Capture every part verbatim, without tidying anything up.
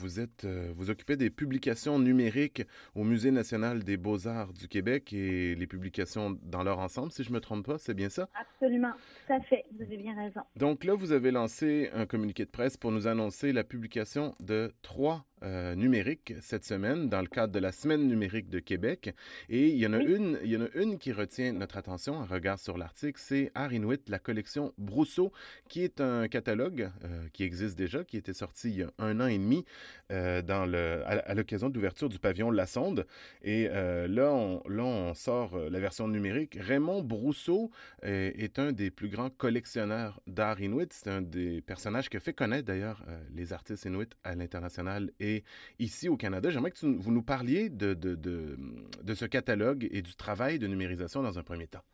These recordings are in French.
vous êtes, euh, vous occupez des publications numériques au Musée national des beaux-arts du Québec et les publications dans leur ensemble, si je ne me trompe pas, c'est bien ça? Absolument, tout à fait, vous avez bien raison. Donc là, vous avez lancé un communiqué de presse pour nous annoncer la publication de trois euh, numériques cette semaine dans le cadre de la Semaine numérique de Québec. Et il y en a Oui, une, il y en a une qui retient notre attention, un regard sur l'article, c'est Art Inuit, la collection Brousseau, qui est un catalogue euh, qui existe déjà, qui était sorti il y a un an et demi euh, dans le, à, à l'occasion de l'ouverture du pavillon La Sonde. Et euh, là, on, là, on sort euh, la version numérique. Raymond Brousseau euh, est un des plus grands collectionneurs d'art inuit. C'est un des personnages qui a fait connaître d'ailleurs euh, les artistes inuits à l'international et ici au Canada. J'aimerais que tu, vous nous parliez de, de, de, de ce catalogue et du travail de numérisation dans un premier temps.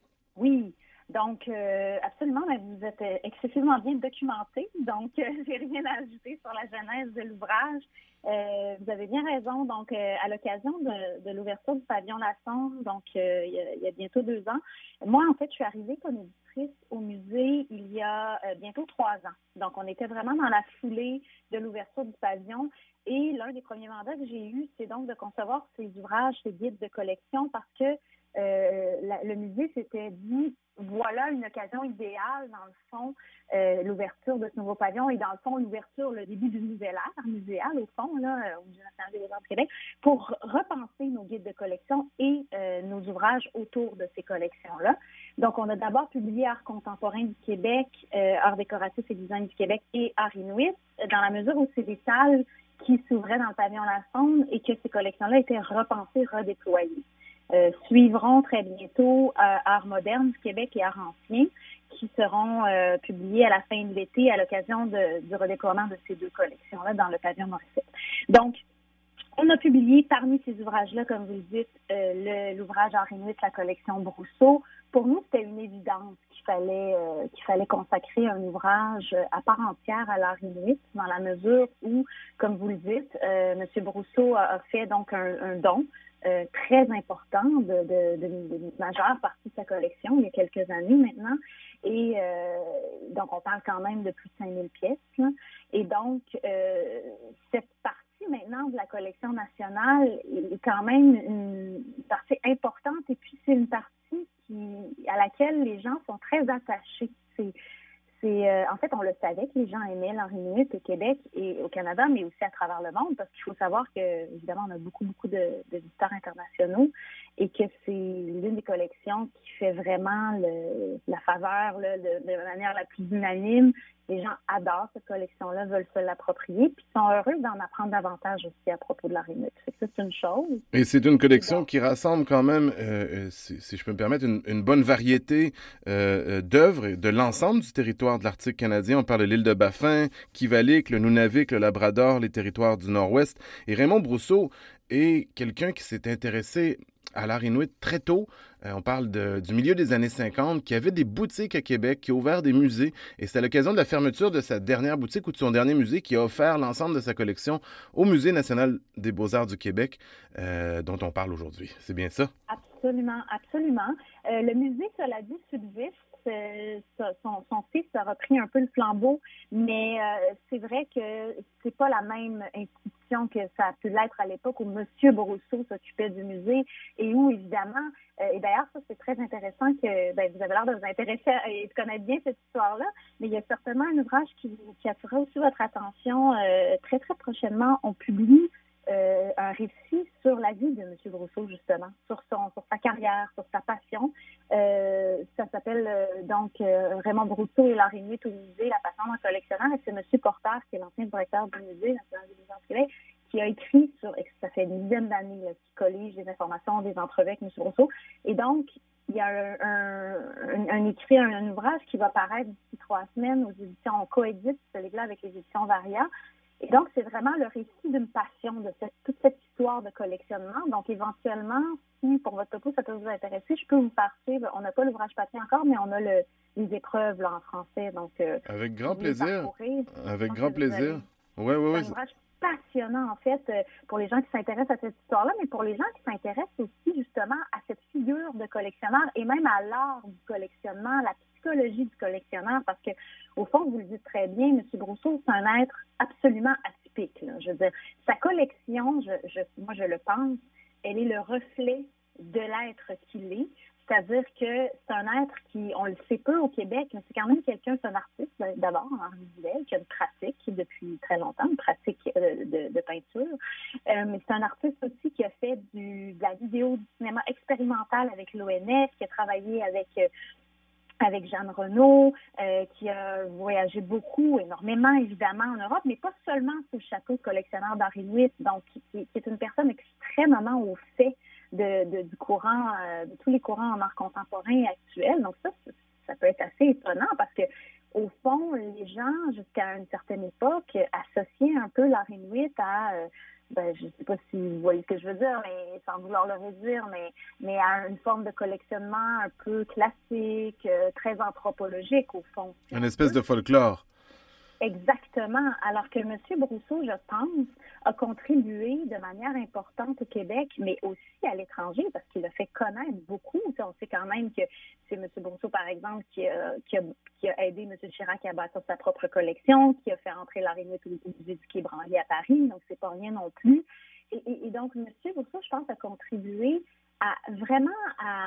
oui. Donc, euh, absolument, mais vous êtes euh, excessivement bien documenté. Donc, euh, j'ai rien à ajouter sur la genèse de l'ouvrage. Euh, vous avez bien raison. Donc, euh, à l'occasion de, de l'ouverture du pavillon La Sonde, donc euh, il, y a, il y a bientôt deux ans, moi, en fait, je suis arrivée comme éditrice au musée il y a euh, bientôt trois ans. Donc, on était vraiment dans la foulée de l'ouverture du pavillon. Et l'un des premiers mandats que j'ai eu, c'est donc de concevoir ces ouvrages, ces guides de collection, parce que euh, la, le musée s'était dit, voilà une occasion idéale, dans le fond, euh, l'ouverture de ce nouveau pavillon et dans le fond, l'ouverture, le début du nouvel art muséal, au fond, là, euh, au Musée national des beaux-arts du Québec, pour repenser nos guides de collection et euh, nos ouvrages autour de ces collections-là. Donc, on a d'abord publié Art contemporain du Québec, euh, Art décoratif et design du Québec et Art Inuit, dans la mesure où c'est des salles qui s'ouvraient dans le pavillon La Sonde et que ces collections-là étaient repensées, redéployées. Euh, suivront très bientôt euh, Art moderne du Québec et Art ancien, qui seront euh, publiés à la fin de l'été à l'occasion de, du redéploiement de ces deux collections-là dans le pavillon Morissette. Donc, on a publié parmi ces ouvrages-là, comme vous le dites, euh, le, l'ouvrage Art Inuit, la collection Brousseau. Pour nous, c'était une évidence qu'il fallait, euh, qu'il fallait consacrer un ouvrage à part entière à l'art inuit, dans la mesure où, comme vous le dites, euh, M. Brousseau a, a fait donc un, un don euh, très important de, de, de, de, de majeure partie de sa collection, il y a quelques années maintenant. Et euh, donc, on parle quand même de plus de cinq mille pièces. Là. Et donc, euh, cette partie maintenant de la collection nationale est quand même une partie importante et puis c'est une partie qui, à laquelle les gens sont très attachés. C'est, c'est, euh, en fait, on le savait que les gens aimaient l'art inuit au Québec et au Canada, mais aussi à travers le monde, parce qu'il faut savoir que, évidemment, on a beaucoup, beaucoup de, de visiteurs internationaux et que c'est l'une des collections qui fait vraiment le, la faveur là, de, de manière la plus unanime. Les gens adorent cette collection-là, veulent se l'approprier, puis sont heureux d'en apprendre davantage aussi à propos de l'art inuit. Fait que ça, c'est une chose. Et c'est une Et collection donc, qui rassemble quand même, euh, euh, si, si je peux me permettre, une, une bonne variété euh, euh, d'œuvres de l'ensemble du territoire de l'Arctique canadien. On parle de l'île de Baffin, Kivalik, le Nunavik, le Labrador, les territoires du Nord-Ouest. Et Raymond Brousseau est quelqu'un qui s'est intéressé à l'art inuit très tôt. Euh, on parle de, du milieu des années cinquante, qui avait des boutiques à Québec, qui a ouvert des musées. Et c'est à l'occasion de la fermeture de sa dernière boutique ou de son dernier musée qui a offert l'ensemble de sa collection au Musée national des beaux-arts du Québec, euh, dont on parle aujourd'hui. C'est bien ça? absolument, absolument. Euh, le musée, cela dit, subsiste. Euh, son, son fils a repris un peu le flambeau, mais euh, c'est vrai que c'est pas la même institution que ça a pu l'être à l'époque où M. Brousseau s'occupait du musée et où, évidemment, euh, et d'ailleurs, ça, c'est très intéressant que ben, vous avez l'air de vous intéresser et de connaître bien cette histoire-là, mais il y a certainement un ouvrage qui, qui attirera aussi votre attention euh, très, très prochainement. On publie Euh, un récit sur la vie de M. Brousseau, justement, sur, son, sur sa carrière, sur sa passion. Euh, ça s'appelle euh, donc euh, Raymond Brousseau et l'art inuit au musée, la passion d'un collectionneur. Et c'est M. Porter, qui est l'ancien directeur du musée national des beaux-arts du Québec, qui a écrit sur, ça fait une dizaine d'années, là, qui collige des informations, des entrevues avec M. Brousseau. Et donc, il y a un, un, un, un écrit, un, un ouvrage qui va paraître d'ici trois semaines aux éditions Coédite, celui-là avec les éditions Varia. Et donc, c'est vraiment le récit d'une passion, de cette, toute cette histoire de collectionnement. Donc, éventuellement, si pour votre topo, ça peut vous intéresser, je peux vous faire suivre. On n'a pas l'ouvrage papier encore, mais on a le, les épreuves là, en français. Donc, euh, Avec si grand vous voulez plaisir. parcourir, je Avec pense que grand vous plaisir. allez... Oui, oui, C'est un oui. ouvrage passionnant, en fait, euh, pour les gens qui s'intéressent à cette histoire-là, mais pour les gens qui s'intéressent aussi, justement, à cette figure de collectionneur et même à l'art du collectionnement, la psychologie du collectionneur, parce que, au fond, vous le dites très bien, M. Brousseau, c'est un être absolument atypique. typique, là. Je veux dire, sa collection, je, je, moi je le pense, elle est le reflet de l'être qu'il est. C'est-à-dire que c'est un être qui, on le sait peu au Québec, mais c'est quand même quelqu'un, c'est un artiste d'abord, Henri Duvel, qui a une pratique depuis très longtemps, une pratique de, de, de peinture. Euh, mais c'est un artiste aussi qui a fait du, de la vidéo, du cinéma expérimental avec l'O N F, qui a travaillé avec... Euh, avec Jeanne Renaud, euh, qui a voyagé beaucoup, énormément, évidemment, en Europe, mais pas seulement sous le chapeau de collectionneur d'art inuit, donc qui, qui est une personne extrêmement au fait de, de, du courant, euh, de tous les courants en art contemporain actuel. Donc ça, ça peut être assez étonnant parce que au fond, les gens, jusqu'à une certaine époque, associaient un peu l'art inuit à... Euh, ben, je ne sais pas si vous voyez ce que je veux dire, mais sans vouloir le réduire, mais, mais à une forme de collectionnement un peu classique, euh, très anthropologique, au fond. Une espèce de folklore. Exactement. Alors que M. Brousseau, je pense, a contribué de manière importante au Québec, mais aussi à l'étranger, parce qu'il a fait connaître beaucoup. On sait quand même que c'est M. Brousseau, par exemple, qui a, qui a, qui a aidé M. Chirac à bâtir sa propre collection, qui a fait entrer l'art inuit au musée du Quai Branly à Paris, donc c'est pas rien non plus. Et, et, et donc, M. Brousseau, je pense, a contribué à vraiment à,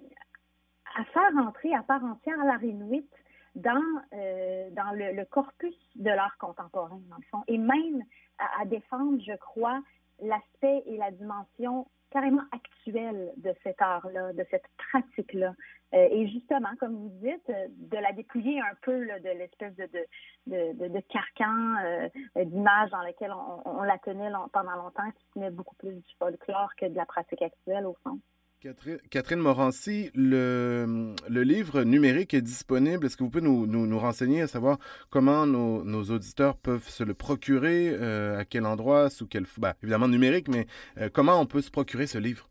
à faire entrer à part entière l'art inuit dans, euh, dans le, le corpus de l'art contemporain, dans le fond, et même à, à défendre, je crois, l'aspect et la dimension carrément actuelle de cet art-là, de cette pratique-là. Euh, et justement, comme vous dites, de la dépouiller un peu là, de l'espèce de, de, de, de, de carcan euh, d'image dans lequel on, on la tenait long, pendant longtemps, qui tenait beaucoup plus du folklore que de la pratique actuelle, au fond. Catherine, Catherine Morancy, le, le livre numérique est disponible. Est-ce que vous pouvez nous, nous, nous renseigner à savoir comment nos, nos auditeurs peuvent se le procurer, euh, à quel endroit, sous quel... Ben, évidemment numérique, mais euh, comment on peut se procurer ce livre?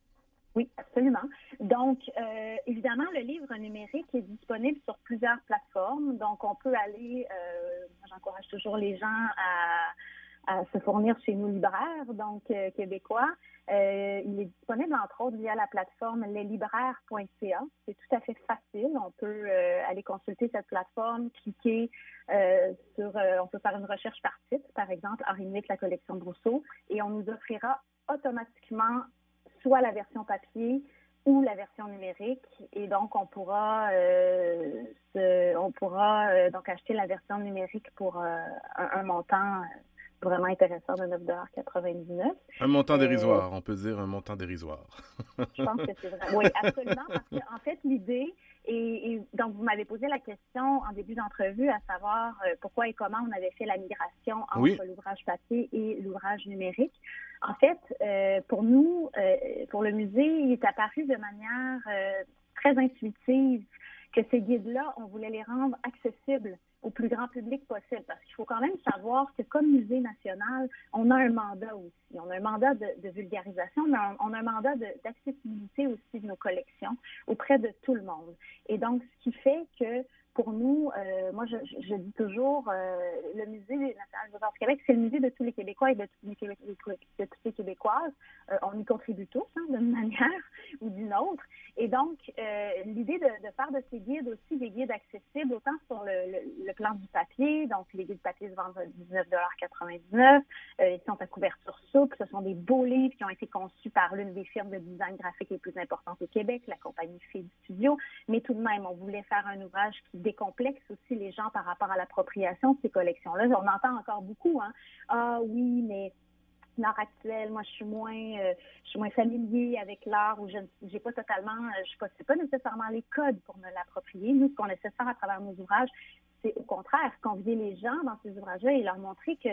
Oui, absolument. Donc, euh, évidemment, le livre numérique est disponible sur plusieurs plateformes. Donc, on peut aller, euh, j'encourage toujours les gens à... à se fournir chez nos libraires, donc euh, québécois. Euh, il est disponible, entre autres, via la plateforme les libraires point c a. C'est tout à fait facile. On peut euh, aller consulter cette plateforme, cliquer euh, sur... Euh, on peut faire une recherche par titre, par exemple, Art inuit, la collection Brousseau, et on nous offrira automatiquement soit la version papier ou la version numérique. Et donc, on pourra, euh, se, on pourra euh, donc acheter la version numérique pour euh, un, un montant... vraiment intéressant de neuf dollars quatre-vingt-dix-neuf. Un montant dérisoire, euh, on peut dire un montant dérisoire. Je pense que c'est vrai. Oui, absolument, parce qu'en fait, l'idée, et, et donc vous m'avez posé la question en début d'entrevue, à savoir euh, pourquoi et comment on avait fait la migration entre oui. l'ouvrage papier et l'ouvrage numérique. En fait, euh, pour nous, euh, pour le musée, il est apparu de manière euh, très intuitive que ces guides-là, on voulait les rendre accessibles au plus grand public possible. Parce qu'il faut quand même savoir que comme musée national, on a un mandat aussi. On a un mandat de, de vulgarisation, mais on, on a un mandat de, d'accessibilité aussi de nos collections auprès de tout le monde. Et donc, ce qui fait que pour nous, euh, moi, je, je dis toujours, euh, le Musée national des arts du Québec, c'est le musée de tous les Québécois et de, tous les Québé- de toutes les Québécoises. Euh, on y contribue tous, hein, d'une manière ou d'une autre. Et donc, euh, l'idée de, de faire de ces guides aussi des guides accessibles, autant sur le, le, le plan du papier, donc les guides papier se vendent à dix-neuf dollars quatre-vingt-dix-neuf, euh, ils sont à couverture souple, ce sont des beaux livres qui ont été conçus par l'une des firmes de design graphique les plus importantes au Québec, la compagnie Field Studio, mais tout de même, on voulait faire un ouvrage qui décomplexe aussi les gens par rapport à l'appropriation de ces collections-là. On entend encore beaucoup, hein, ah oui, mais l'art actuel, moi je suis moins euh, je suis moins familier avec l'art, ou je n'ai pas totalement, je ne possède pas nécessairement les codes pour me l'approprier. Nous, ce qu'on essaie de faire à travers nos ouvrages, c'est au contraire convier les gens dans ces ouvrages-là et leur montrer que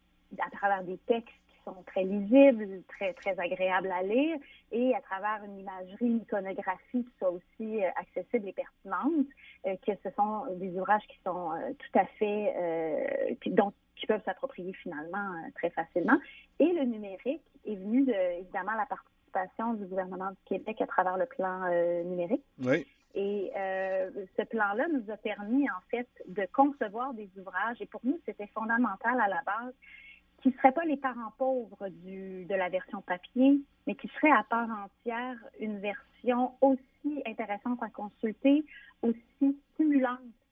à travers des textes qui sont très lisibles, très, très agréables à lire, et à travers une imagerie, une iconographie qui soit aussi euh, accessible et pertinente, euh, que ce sont des ouvrages qui sont euh, tout à fait, euh, qui, donc, qui peuvent s'approprier finalement euh, très facilement. Et le numérique est venu de, évidemment, la participation du gouvernement du Québec à travers le plan euh, numérique. Oui. Et euh, ce plan-là nous a permis, en fait, de concevoir des ouvrages, et pour nous, c'était fondamental à la base, qui ne seraient pas les parents pauvres du, de la version papier, mais qui serait à part entière une version aussi intéressante à consulter, aussi stimulante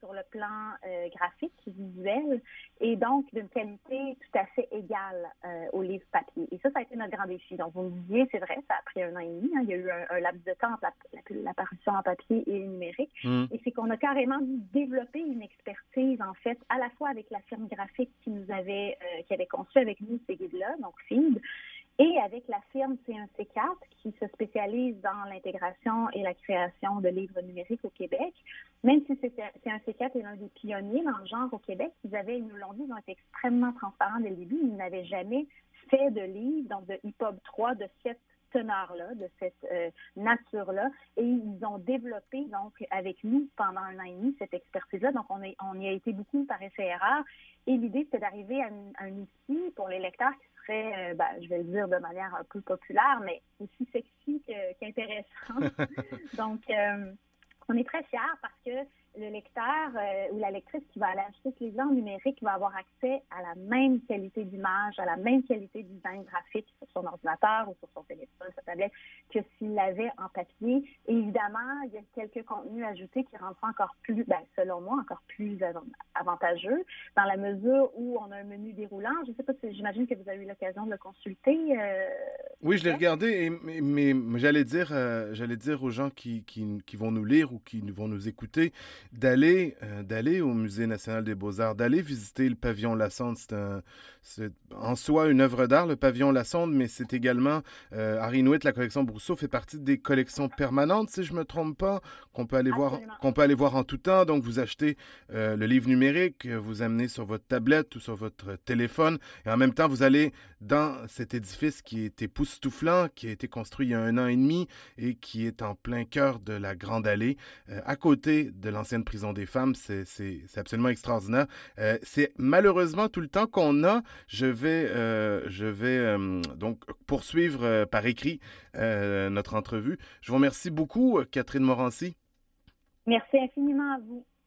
sur le plan euh, graphique, visuel, et donc d'une qualité tout à fait égale euh, au livre papier. Et ça, ça a été notre grand défi. Donc, vous me disiez, c'est vrai, ça a pris un an et demi. Hein, il y a eu un, un laps de temps entre la, l'apparition en papier et numérique. Mm. Et c'est qu'on a carrément développé une expertise, en fait, à la fois avec la firme graphique qui nous avait, euh, qui avait conçu avec nous ces guides-là, donc Feed, et avec la firme C un C quatre qui se spécialise dans l'intégration et la création de livres numériques au Québec. Même si C un C quatre est l'un des pionniers dans le genre au Québec, ils avaient, ils nous l'ont dit, ils ont été extrêmement transparents dès le début. Ils n'avaient jamais fait de livre, donc de E P U B trois, de cette teneur-là, de cette euh, nature-là. Et ils ont développé, donc, avec nous, pendant un an et demi, cette expertise-là. Donc, on, est, on y a été beaucoup par essai-erreur. Et l'idée, c'était d'arriver à, à un outil pour les lecteurs qui serait, euh, ben, je vais le dire de manière un peu populaire, mais aussi sexy que, qu'intéressant. Donc, euh, on est très fiers parce que le lecteur euh, ou la lectrice qui va aller acheter ce livre-là en numérique va avoir accès à la même qualité d'image, à la même qualité de design graphique sur son ordinateur ou sur son téléphone, sa tablette, que s'il l'avait en papier. Et évidemment, il y a quelques contenus ajoutés qui rendent ça encore plus, ben, selon moi, encore plus avantageux, dans la mesure où on a un menu déroulant. Je ne sais pas si, j'imagine que vous avez eu l'occasion de le consulter. Euh, oui, je l'ai regardé, et, mais, mais j'allais dire, euh, j'allais dire aux gens qui, qui, qui vont nous lire ou qui vont nous écouter, d'aller euh, d'aller au Musée national des beaux-arts, d'aller visiter le pavillon Lassonde. C'est, un, c'est en soi une œuvre d'art, le pavillon Lassonde, mais c'est également, euh, Harry Inuit, la collection Brousseau fait partie des collections permanentes, si je ne me trompe pas, qu'on peut aller voir, qu'on peut aller voir en tout temps. Donc, vous achetez euh, le livre numérique, vous amenez sur votre tablette ou sur votre téléphone, et en même temps, vous allez dans cet édifice qui est époustouflant, qui a été construit il y a un an et demi et qui est en plein cœur de la Grande Allée, euh, à côté de l'ancienne prison des femmes. C'est, c'est, c'est absolument extraordinaire. Euh, c'est malheureusement tout le temps qu'on a. Je vais, euh, je vais euh, donc poursuivre euh, par écrit euh, notre entrevue. Je vous remercie beaucoup, Catherine Morancy. Merci infiniment à vous.